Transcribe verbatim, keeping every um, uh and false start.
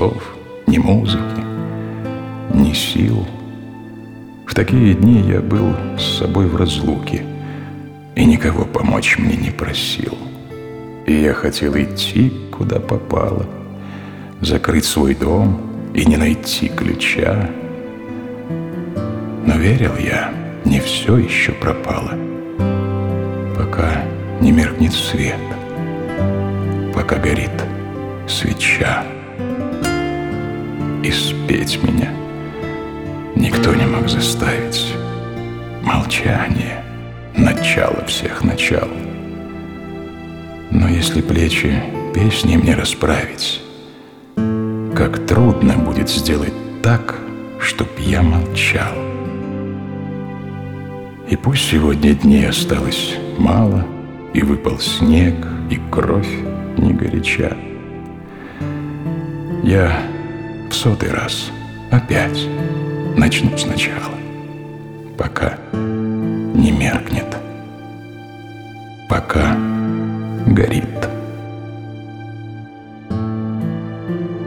слов, ни музыки, ни сил. В такие дни я был с собой в разлуке и никого помочь мне не просил. И я хотел идти, куда попало, закрыть свой дом и не найти ключа. Но верил я, не все еще пропало, пока не меркнет свет, пока горит свеча. И спеть меня никто не мог заставить. Молчание — начало всех начал. Но если плечи песни мне расправить, как трудно будет сделать так, чтоб я молчал. И пусть сегодня дней осталось мало, и выпал снег, и кровь не горяча, я в сотый раз опять начну сначала, пока не меркнет, пока горит